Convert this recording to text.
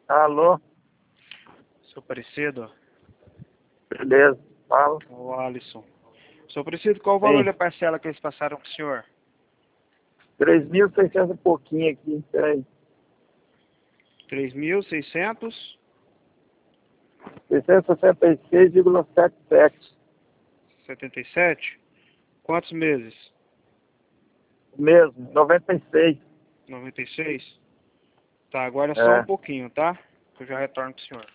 Alô? Seu Aparecido, Beleza, fala. o Alisson. Seu Aparecido, qual o valor Sim, da parcela que eles passaram pro senhor? 3.600 e pouquinho aqui, peraí. 3.677. 666,77. Quantos meses? O mesmo, 96. 96. Tá, agora é só um É. pouquinho, tá? Que eu já retorno pro senhor.